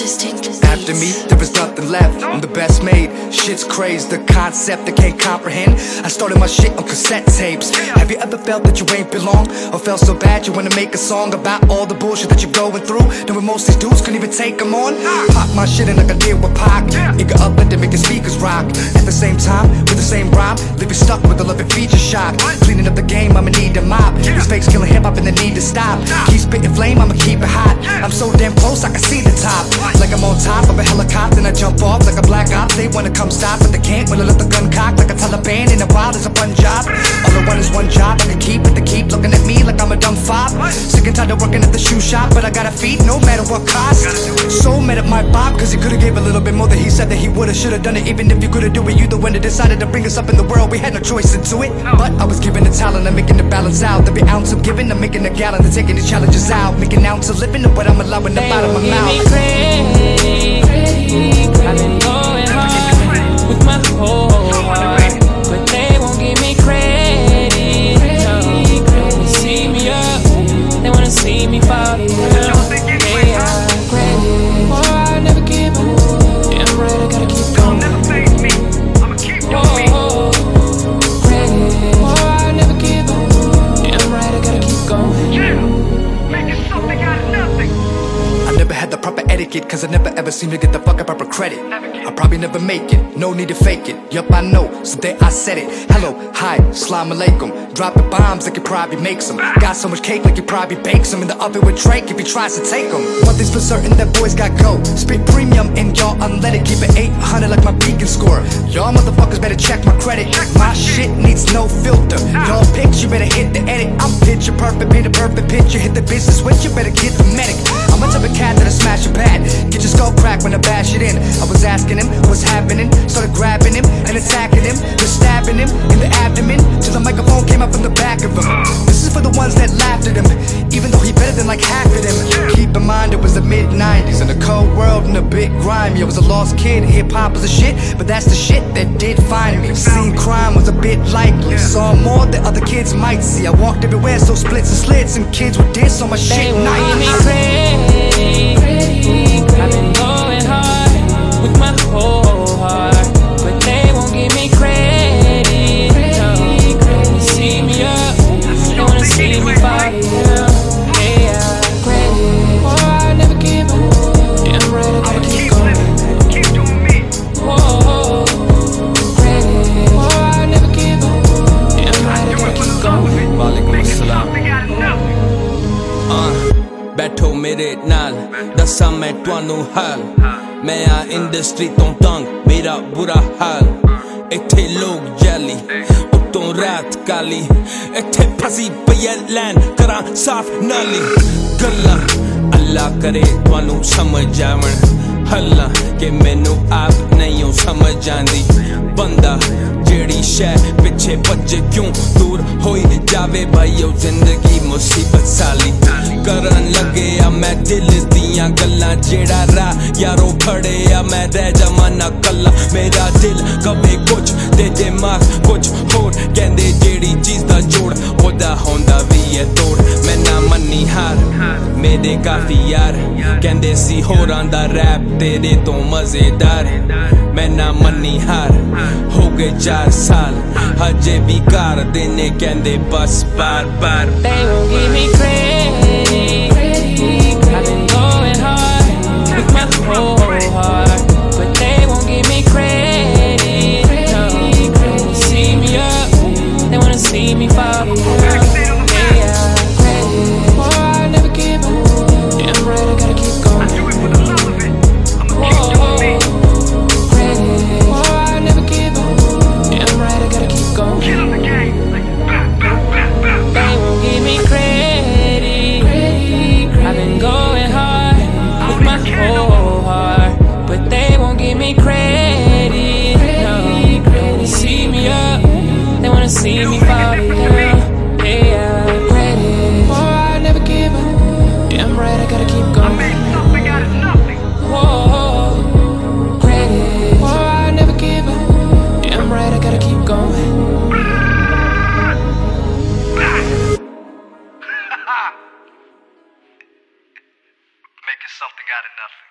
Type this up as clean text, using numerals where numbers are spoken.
After me, there is nothing left. I'm the best made. Shit's crazy, the concept I can't comprehend. I started my shit on cassette tapes. Have you ever felt that you ain't belong? Or felt so bad you wanna make a song about all the bullshit that you're going through? Knowing most these dudes couldn't even take them on. Pop my shit in like I did with Pac. It got up, let them make your speakers rock. At the same time, with the same rhyme, living stuck with a loving feature shop. Cleaning up the game, I'ma need a mop. These fakes killing hip-hop and they need to stop. Keep spitting flame, I'ma keep it hot. I'm so damn close, I can see the top. Like I'm on top of a helicopter and I jump off like a black op. They wanna come stop, but they can't when I let the gun cock. Like a Taliban in the wild, it's a fun job. All I want is one job, I can keep it. They keep looking at me like I'm a dumb fob. Sick and tired of working at the shoe shop, but I gotta feed no matter what cost. So mad at my Bob, cause he could've gave a little bit more than he said that he would've. Should've done it even if you could've do it. You the one that decided to bring us up in the world. We had no choice into it, but I was given the talent. I'm making the balance out. Every ounce I'm giving, I'm making a gallon. I'm taking these challenges out. Making an ounce of living, and what I'm allowing up out of my mouth. I've been going hard with my whole heart, but they won't give me credit. No, they wanna see me up, they wanna see me fall. They are credit, or I'll never give up. Damn right, I gotta keep going. Never fade me, I'ma keep doing me. Credit, or I'll never give up. Damn right, I gotta keep going. Yeah, making something out of nothing. I never had the proper etiquette, cause I never ever seem to get the fucking proper credit. I probably never make it, no need to fake it. Yup, I know, so there I said it. Hello, hi, salam alaikum. Dropping bombs like you probably makes them. Got so much cake like you probably bakes them in the oven with Drake if he tries to take them. One thing's for certain, that boys got go. Spit premium and y'all unleaded. Keep it 800 like my beacon score. Y'all motherfuckers better check my credit. My shit needs no filter. Y'all pics, you better hit the edit. I'm picture perfect, paint a perfect picture. Hit the business switch, you better get the medic. I'm a type of cat that'll smash your pad. Get your skull cracked when I bash it in. I was asking him what's happening. Started grabbing him and attacking him. Just stabbing him in the abdomen till the microphone came up from the back of him. This is for the ones that laughed at him, even though he better than like half of them. Keep in mind it was the mid-90s in a cold world and a bit grimy. I was a lost kid, hip-hop was a shit, but that's the shit that did find me. Seeing crime was a bit likely, saw more than other kids might see. I walked everywhere, so splits and slits, and kids would diss on my shit nightly. I've been going hard with my whole heart, but they won't give me credit. No, they wanna see me up, they wanna see me fall. They are credit, or I'll never give up. Damn right, I gotta keep going. Keep doing me. Whoa, credit, or I'll never give up. Damn right, I gotta keep going. Walaikum assalam. Something out of nothing. बैठो मेरे नाल दसा मैं तुहानू हाल मैं आ industry तो तंग मेरा बुरा हाल इत्थे लोग जाली उत्तों रात काली इत्थे फसी पई ऐ लैन करां साफ नाली गल्लां अल्लाह करे तुहानू समझ आवण हल्ला कि मैनू आप नहीं हो समझ आंदी बंदा जेड़ी शै पिछे भज्जे क्यों दूर होई जावे भाई ओ जिंदगी मुसीबत साली करन लगे आ मैं दिल दियां गल्लां जेड़ा राह यारो फड़े आ मैं रह जावां ना कल्ला मेरा दिल कवे कुछ ते दिमाग कुछ होर कहंदे जेड़ी चीज दा जोड़ ओदा होंदा वी है तोड़ मैं ना मन्नी हार मेरे काफी यार कहंदे सी होरां दा रैप तेरे तो मजेदार मैं ना मन्नी हार हो गए 4 साल हजे भी कार देने कहंदे बस बार बार They won't give me credit. I've been going hard with my whole heart, but they won't give me credit. No, they wanna see me up, they wanna see me fall. They are credit, or I'll never give up. Damn right, I gotta keep going. Do it for the love of it. I'ma keep doing me. Credit, or I'll never give up. Damn right, I gotta keep going. Kill the game. Like, They won't give me credit. I've been going hard with my whole heart, but they won't give me credit. No, they wanna see me up, they wanna see me fall. They are credit, or I'll never give up. Damn right, I gotta keep I going. made something out of nothing. Whoa, credit, or I'll never give up. Damn right, I gotta keep going. Making something out of nothing.